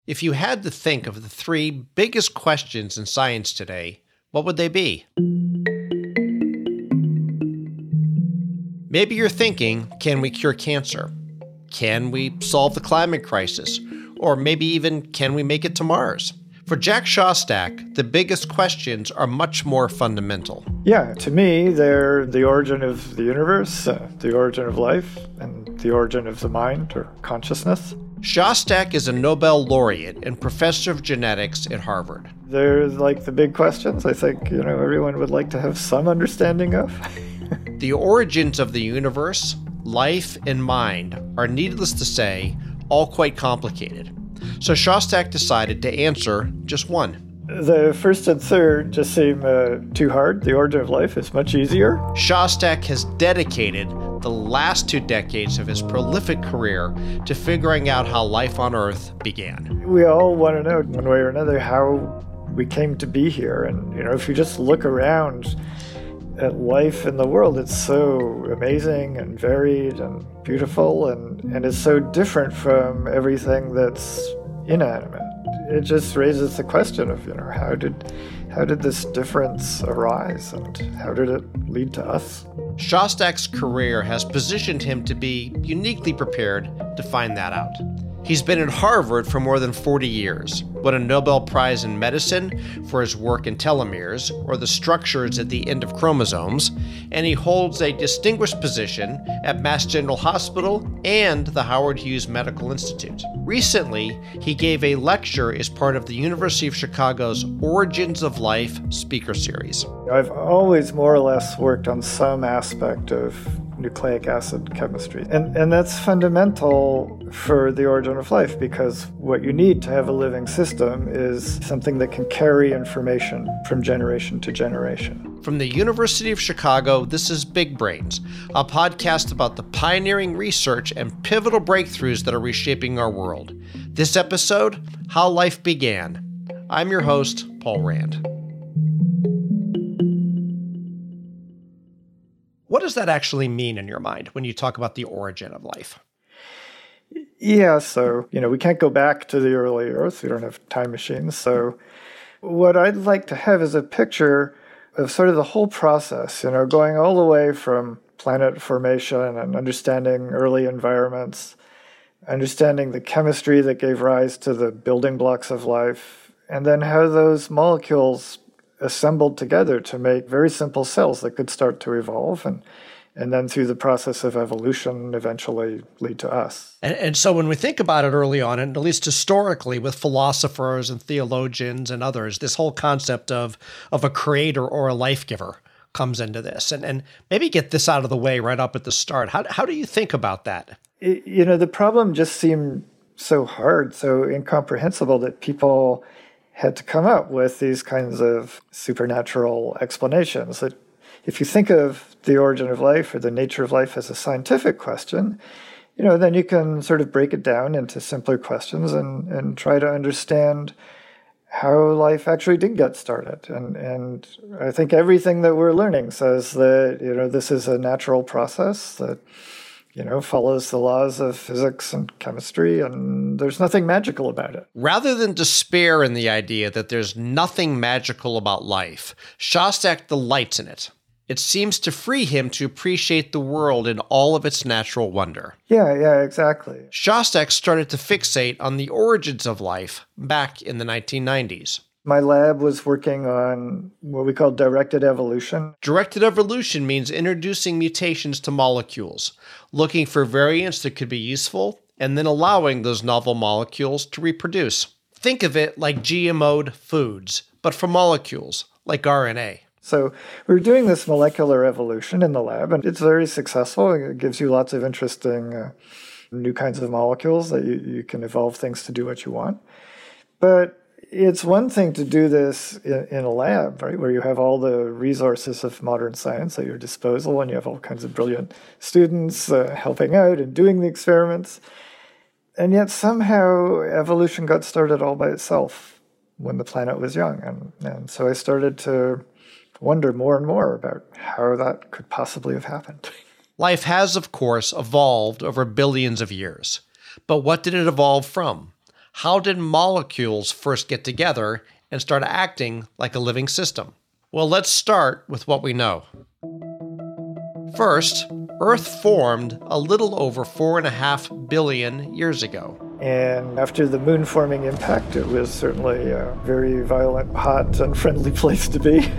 If you had to think of the three biggest questions in science today, what would they be? Maybe you're thinking, can we cure cancer? Can we solve the climate crisis? Or maybe even, can we make it to Mars? For Jack Szostak, the biggest questions are much more fundamental. Yeah, to me, they're the origin of the universe, the origin of life, and the origin of the mind or consciousness. Szostak is a Nobel laureate and professor of genetics at Harvard. They're like the big questions I think, everyone would like to have some understanding of. The origins of the universe, life, and mind are, needless to say, all quite complicated. So Szostak decided to answer just one. The first and third just seem too hard. The origin of life is much easier. Szostak has dedicated the last 2 decades of his prolific career to figuring out how life on Earth began. We all want to know, one way or another, how we came to be here. And, if you just look around at life in the world, it's so amazing and varied and beautiful, and it's so different from everything that's inanimate. It just raises the question of, how did this difference arise and how did it lead to us? Szostak's career has positioned him to be uniquely prepared to find that out. He's been at Harvard for more than 40 years, won a Nobel Prize in Medicine for his work in telomeres, or the structures at the end of chromosomes, and he holds a distinguished position at Mass General Hospital and the Howard Hughes Medical Institute. Recently, he gave a lecture as part of the University of Chicago's Origins of Life speaker series. I've always more or less worked on some aspect of nucleic acid chemistry. And that's fundamental for the origin of life, because what you need to have a living system is something that can carry information from generation to generation. From the University of Chicago, this is Big Brains, a podcast about the pioneering research and pivotal breakthroughs that are reshaping our world. This episode, How Life Began. I'm your host, Paul Rand. What does that actually mean in your mind when you talk about the origin of life? Yeah, so, we can't go back to the early Earth. We don't have time machines. So what I'd like to have is a picture of sort of the whole process, going all the way from planet formation and understanding early environments, understanding the chemistry that gave rise to the building blocks of life, and then how those molecules assembled together to make very simple cells that could start to evolve and then through the process of evolution eventually lead to us. And so when we think about it early on, and at least historically with philosophers and theologians and others, this whole concept of a creator or a life giver comes into this. And maybe get this out of the way right up at the start. How do you think about that? The problem just seemed so hard, so incomprehensible that people had to come up with these kinds of supernatural explanations. That if you think of the origin of life or the nature of life as a scientific question, then you can sort of break it down into simpler questions and try to understand how life actually did get started. And I think everything that we're learning says that, this is a natural process that follows the laws of physics and chemistry, and there's nothing magical about it. Rather than despair in the idea that there's nothing magical about life, Szostak delights in it. It seems to free him to appreciate the world in all of its natural wonder. Yeah, exactly. Szostak started to fixate on the origins of life back in the 1990s. My lab was working on what we call directed evolution. Directed evolution means introducing mutations to molecules, looking for variants that could be useful, and then allowing those novel molecules to reproduce. Think of it like GMO'd foods, but for molecules, like RNA. So we're doing this molecular evolution in the lab, and it's very successful. It gives you lots of interesting new kinds of molecules that you can evolve things to do what you want. But it's one thing to do this in a lab, right, where you have all the resources of modern science at your disposal, and you have all kinds of brilliant students helping out and doing the experiments. And yet somehow evolution got started all by itself when the planet was young. And so I started to wonder more and more about how that could possibly have happened. Life has, of course, evolved over billions of years. But what did it evolve from? How did molecules first get together and start acting like a living system? Well, let's start with what we know. First, Earth formed a little over 4.5 billion years ago. And after the moon forming impact, it was certainly a very violent, hot, unfriendly place to be.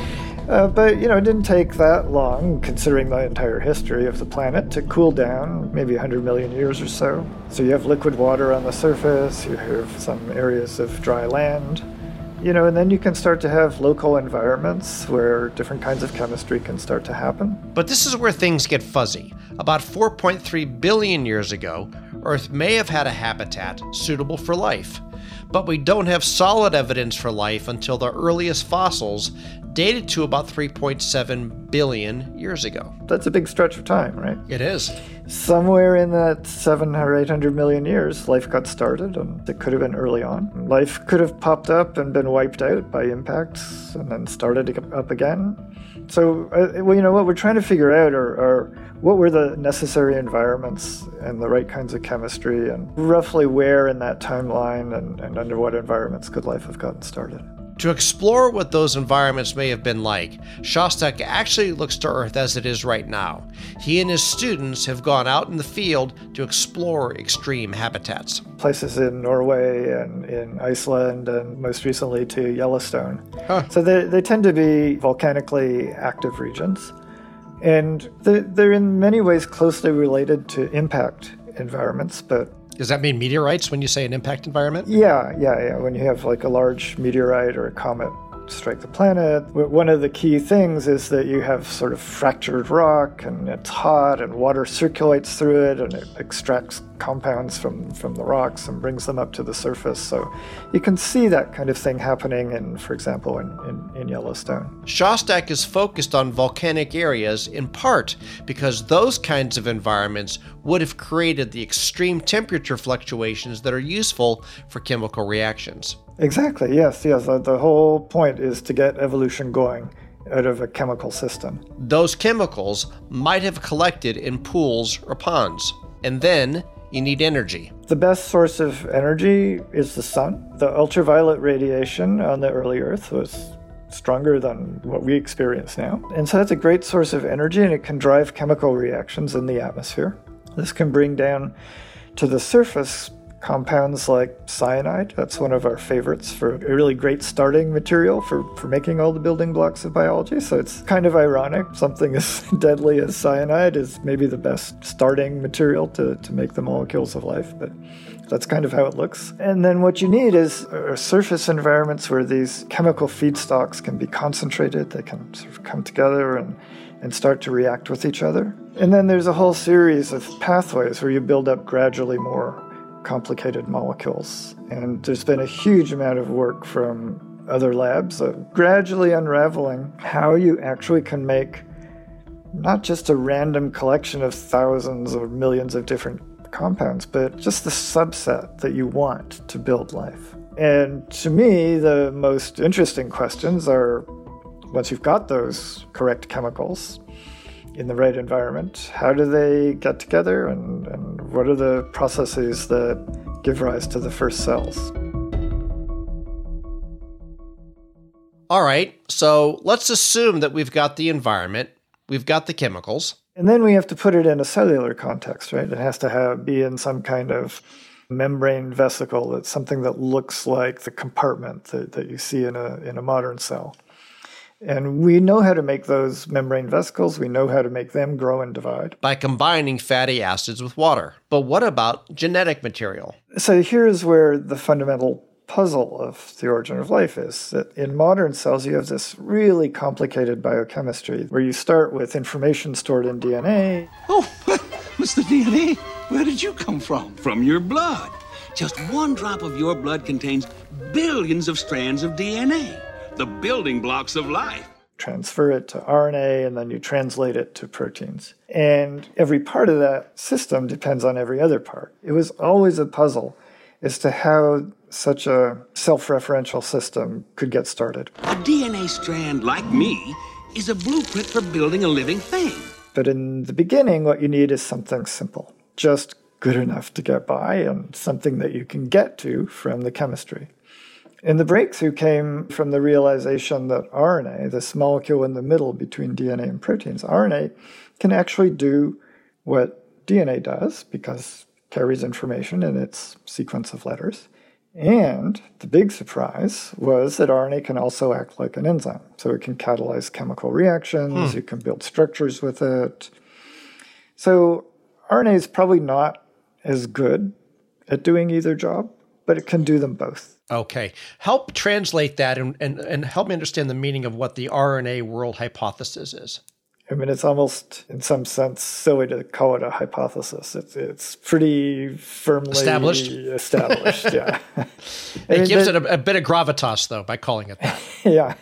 But, it didn't take that long, considering the entire history of the planet, to cool down, maybe 100 million years or so. So you have liquid water on the surface, you have some areas of dry land, and then you can start to have local environments where different kinds of chemistry can start to happen. But this is where things get fuzzy. About 4.3 billion years ago, Earth may have had a habitat suitable for life. But we don't have solid evidence for life until the earliest fossils, dated to about 3.7 billion years ago. That's a big stretch of time, right? It is. Somewhere in that 700 or 800 million years, life got started, and it could have been early on. Life could have popped up and been wiped out by impacts and then started up again. So, what we're trying to figure out are what were the necessary environments and the right kinds of chemistry, and roughly where in that timeline and under what environments could life have gotten started. To explore what those environments may have been like, Shostak actually looks to Earth as it is right now. He and his students have gone out in the field to explore extreme habitats. Places in Norway and in Iceland and most recently to Yellowstone. Huh. So they tend to be volcanically active regions. And they're in many ways closely related to impact environments, but does that mean meteorites when you say an impact environment? Yeah. When you have like a large meteorite or a comet strike the planet, one of the key things is that you have sort of fractured rock, and it's hot, and water circulates through it, and it extracts compounds from the rocks and brings them up to the surface. So you can see that kind of thing happening for example, in Yellowstone. Shostak is focused on volcanic areas in part because those kinds of environments would have created the extreme temperature fluctuations that are useful for chemical reactions. Exactly, yes. The whole point is to get evolution going out of a chemical system. Those chemicals might have collected in pools or ponds, and then you need energy. The best source of energy is the sun. The ultraviolet radiation on the early Earth was stronger than what we experience now. And so that's a great source of energy, and it can drive chemical reactions in the atmosphere. This can bring down to the surface compounds like cyanide. That's one of our favorites for a really great starting material for making all the building blocks of biology. So it's kind of ironic. Something as deadly as cyanide is maybe the best starting material to make the molecules of life. But that's kind of how it looks. And then what you need is surface environments where these chemical feedstocks can be concentrated. They can sort of come together and start to react with each other. And then there's a whole series of pathways where you build up gradually more complicated molecules. And there's been a huge amount of work from other labs of gradually unraveling how you actually can make not just a random collection of thousands or millions of different compounds, but just the subset that you want to build life. And to me, the most interesting questions are, once you've got those correct chemicals in the right environment, how do they get together, and what are the processes that give rise to the first cells? All right, so let's assume that we've got the environment, we've got the chemicals. And then we have to put it in a cellular context, right? It has to be in some kind of membrane vesicle. That's something that looks like the compartment that you see in a modern cell. And we know how to make those membrane vesicles. We know how to make them grow and divide. By combining fatty acids with water. But what about genetic material? So here's where the fundamental puzzle of the origin of life is, that in modern cells you have this really complicated biochemistry where you start with information stored in DNA. Oh, what's the DNA? Where did you come from? From your blood. Just one drop of your blood contains billions of strands of DNA. The building blocks of life. Transfer it to RNA, and then you translate it to proteins. And every part of that system depends on every other part. It was always a puzzle as to how such a self-referential system could get started. A DNA strand, like me, is a blueprint for building a living thing. But in the beginning, what you need is something simple. Just good enough to get by and something that you can get to from the chemistry. And the breakthrough came from the realization that RNA, this molecule in the middle between DNA and proteins, RNA can actually do what DNA does because it carries information in its sequence of letters. And the big surprise was that RNA can also act like an enzyme. So it can catalyze chemical reactions, you can build structures with it. So RNA is probably not as good at doing either job, but it can do them both. Okay. Help translate that and help me understand the meaning of what the RNA world hypothesis is. I mean, it's almost, in some sense, silly to call it a hypothesis. It's pretty firmly established, yeah. It gives it a bit of gravitas, though, by calling it that. Yeah.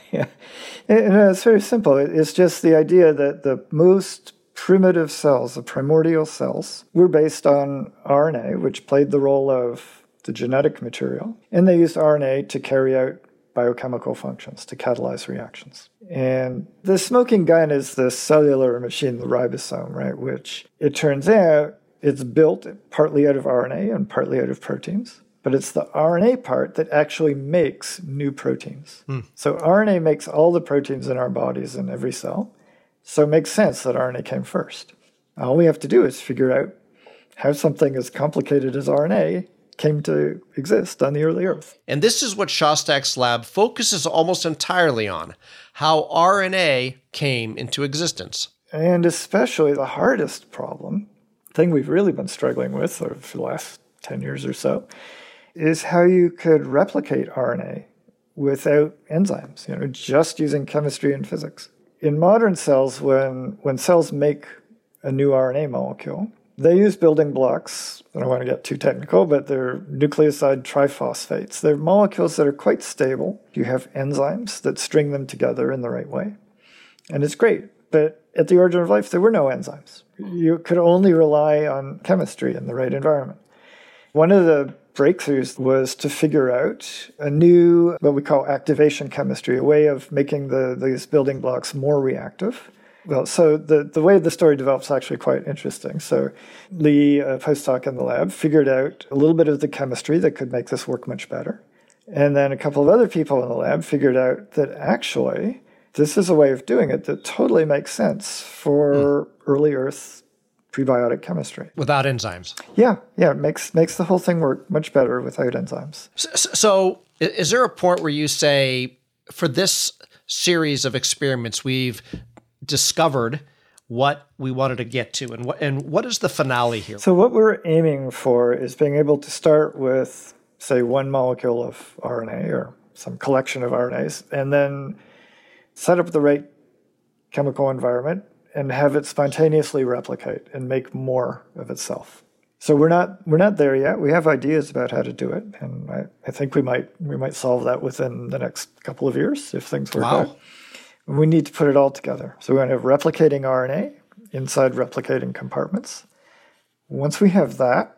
And it's very simple. It's just the idea that the most primitive cells, the primordial cells, were based on RNA, which played the role of the genetic material, and they used RNA to carry out biochemical functions, to catalyze reactions. And the smoking gun is the cellular machine, the ribosome, right, which it turns out it's built partly out of RNA and partly out of proteins, but it's the RNA part that actually makes new proteins. So RNA makes all the proteins in our bodies in every cell, so it makes sense that RNA came first. All we have to do is figure out how something as complicated as RNA came to exist on the early Earth. And this is what Shostak's lab focuses almost entirely on, how RNA came into existence. And especially the hardest problem, thing we've really been struggling with for the last 10 years or so, is how you could replicate RNA without enzymes, just using chemistry and physics. In modern cells, when cells make a new RNA molecule, they use building blocks. I don't want to get too technical, but they're nucleoside triphosphates. They're molecules that are quite stable. You have enzymes that string them together in the right way. And it's great. But at the origin of life, there were no enzymes. You could only rely on chemistry in the right environment. One of the breakthroughs was to figure out a new, what we call activation chemistry, a way of making these building blocks more reactive. Well, so the way the story develops is actually quite interesting. So Lee, a postdoc in the lab, figured out a little bit of the chemistry that could make this work much better. And then a couple of other people in the lab figured out that actually this is a way of doing it that totally makes sense for early Earth prebiotic chemistry. Without enzymes. Yeah, it makes the whole thing work much better without enzymes. So is there a point where you say, for this series of experiments, we've discovered what we wanted to get to, and what is the finale here? So what we're aiming for is being able to start with, say, one molecule of RNA or some collection of RNAs, and then set up the right chemical environment and have it spontaneously replicate and make more of itself. So we're not there yet. We have ideas about how to do it, and I think we might solve that within the next couple of years if things work out. We need to put it all together. So we're going to have replicating RNA inside replicating compartments. Once we have that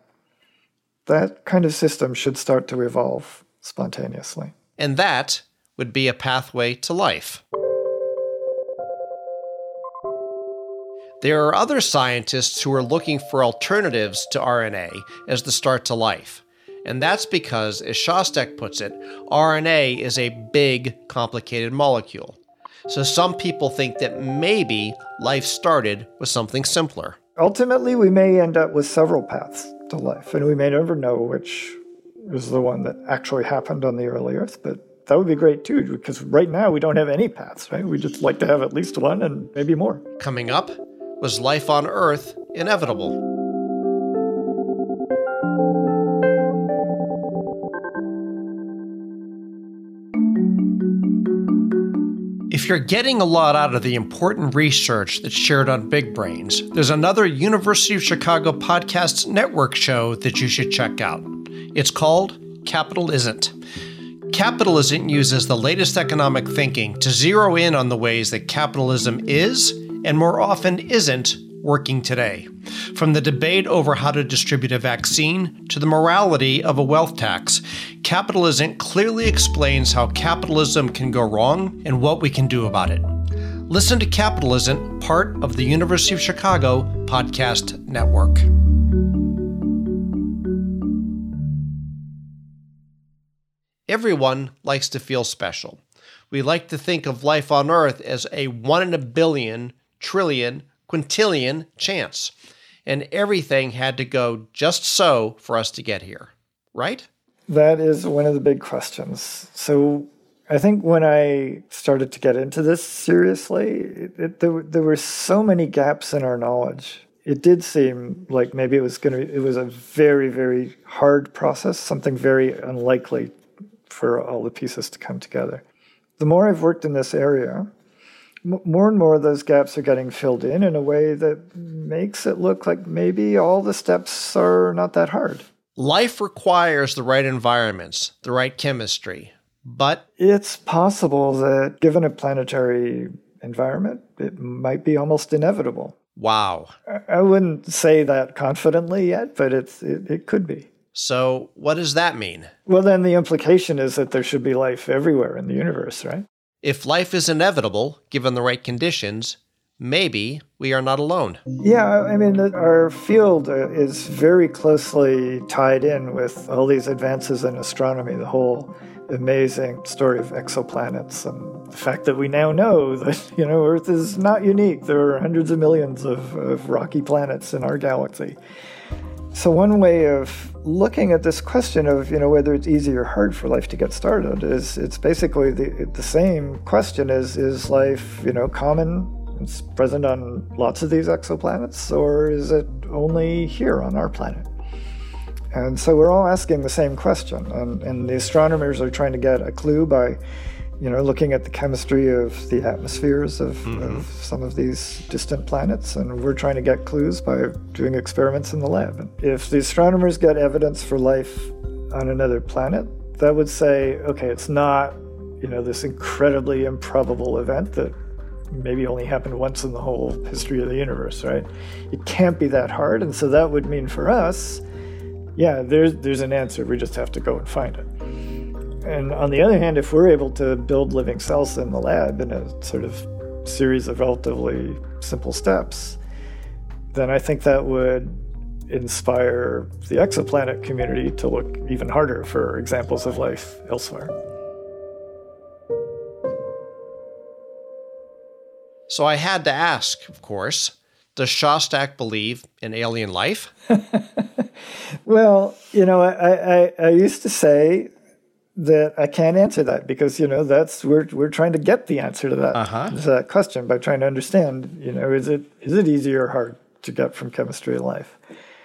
kind of system should start to evolve spontaneously. And that would be a pathway to life. There are other scientists who are looking for alternatives to RNA as the start to life. And that's because, as Shostak puts it, RNA is a big, complicated molecule. So some people think that maybe life started with something simpler. Ultimately, we may end up with several paths to life, and we may never know which is the one that actually happened on the early Earth, but that would be great too, because right now we don't have any paths, right? We just like to have at least one and maybe more. Coming up, was life on Earth inevitable? If you're getting a lot out of the important research that's shared on Big Brains, there's another University of Chicago Podcasts Network show that you should check out. It's called Capital Isn't. Capital Isn't uses the latest economic thinking to zero in on the ways that capitalism is, and more often isn't, working today. From the debate over how to distribute a vaccine to the morality of a wealth tax, Capital Isn't clearly explains how capitalism can go wrong and what we can do about it. Listen to Capital Isn't, part of the University of Chicago Podcast Network. Everyone likes to feel special. We like to think of life on Earth as a 1 in a billion, trillion, quintillion chance. And everything had to go just so for us to get here, right? That is one of the big questions. So I think when I started to get into this seriously, there were so many gaps in our knowledge. It did seem like maybe it was a very, very hard process, something very unlikely for all the pieces to come together. The more I've worked in this area, more and more of those gaps are getting filled in a way that makes it look like maybe all the steps are not that hard. Life requires the right environments, the right chemistry, but it's possible that given a planetary environment, it might be almost inevitable. Wow. I wouldn't say that confidently yet, but it could be. So what does that mean? Well, then the implication is that there should be life everywhere in the universe, right? If life is inevitable, given the right conditions, maybe we are not alone. Yeah, I mean, our field is very closely tied in with all these advances in astronomy, the whole amazing story of exoplanets, and the fact that we now know that, Earth is not unique. There are hundreds of millions of rocky planets in our galaxy. So one way of looking at this question of, whether it's easy or hard for life to get started is it's basically the same question is life, common? It's present on lots of these exoplanets, or is it only here on our planet? And so we're all asking the same question, and the astronomers are trying to get a clue by, looking at the chemistry of the atmospheres of some of these distant planets, and we're trying to get clues by doing experiments in the lab. And if the astronomers get evidence for life on another planet, that would say, okay, it's not, this incredibly improbable event that maybe only happened once in the whole history of the universe, right? It can't be that hard, and so that would mean for us, yeah, there's an answer. We just have to go and find it. And on the other hand, if we're able to build living cells in the lab in a sort of series of relatively simple steps, then I think that would inspire the exoplanet community to look even harder for examples of life elsewhere. So I had to ask, of course, does Shostak believe in alien life? Well, I used to say that I can't answer that because, we're trying to get the answer to that question by trying to understand, is it easy or hard to get from chemistry to life?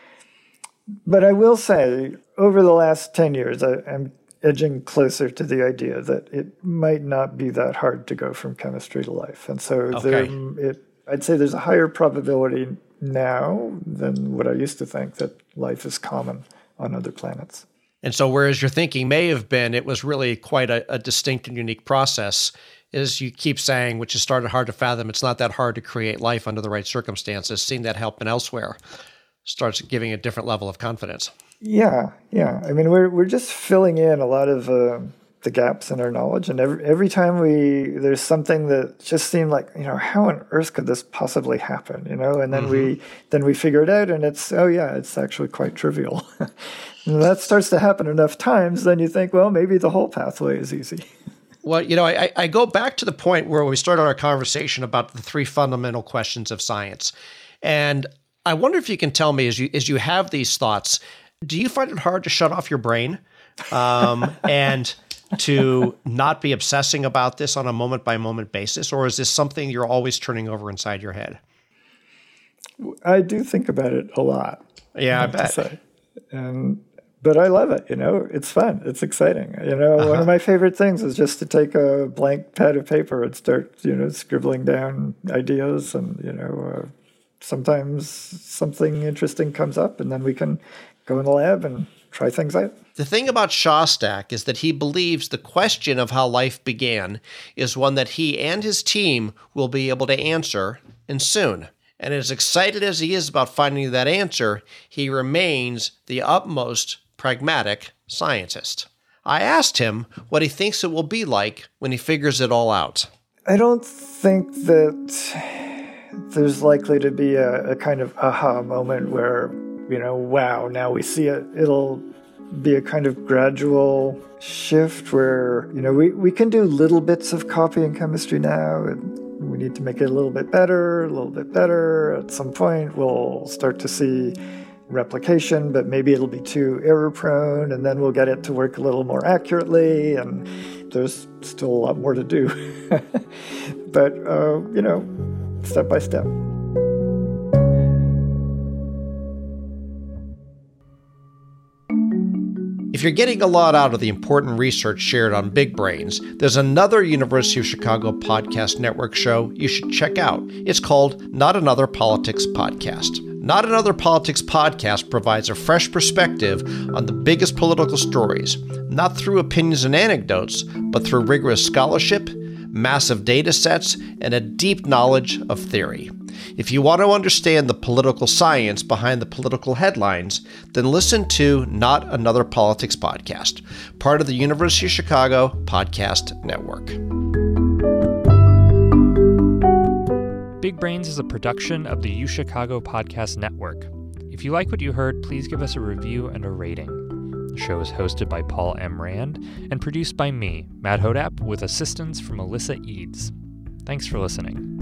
But I will say, over the last 10 years, I'm edging closer to the idea that it might not be that hard to go from chemistry to life. And so I'd say there's a higher probability now than what I used to think that life is common on other planets. And so whereas your thinking may have been it was really quite a distinct and unique process, as you keep saying, which has started hard to fathom, it's not that hard to create life under the right circumstances. Seeing that happen elsewhere starts giving a different level of confidence. Yeah. I mean, we're just filling in a lot of the gaps in our knowledge, and every time there's something that just seemed like, how on earth could this possibly happen, and then we figure it out, and it's actually quite trivial. And that starts to happen enough times, then you think, well, maybe the whole pathway is easy. Well, I go back to the point where we started our conversation about the three fundamental questions of science. And I wonder if you can tell me, as you have these thoughts, do you find it hard to shut off your brain and to not be obsessing about this on a moment-by-moment basis? Or is this something you're always turning over inside your head? I do think about it a lot. Yeah, I bet. But I love it, it's fun. It's exciting. One of my favorite things is just to take a blank pad of paper and start, scribbling down ideas. And, sometimes something interesting comes up and then we can go in the lab and try things out. The thing about Shostak is that he believes the question of how life began is one that he and his team will be able to answer, and soon. And as excited as he is about finding that answer, he remains the utmost pragmatic scientist. I asked him what he thinks it will be like when he figures it all out. I don't think that there's likely to be a kind of aha moment where, wow, now we see it. It'll be a kind of gradual shift where, we can do little bits of copying chemistry now, and we need to make it a little bit better, At some point, we'll start to see replication, but maybe it'll be too error-prone, and then we'll get it to work a little more accurately, and there's still a lot more to do. But, step by step. If you're getting a lot out of the important research shared on Big Brains, there's another University of Chicago Podcast Network show you should check out. It's called Not Another Politics Podcast. Not Another Politics Podcast provides a fresh perspective on the biggest political stories, not through opinions and anecdotes, but through rigorous scholarship, massive data sets, and a deep knowledge of theory. If you want to understand the political science behind the political headlines, then listen to Not Another Politics Podcast, part of the University of Chicago Podcast Network. Big Brains is a production of the UChicago Podcast Network. If you like what you heard, please give us a review and a rating. The show is hosted by Paul M. Rand and produced by me, Matt Hodap, with assistance from Alyssa Eads. Thanks for listening.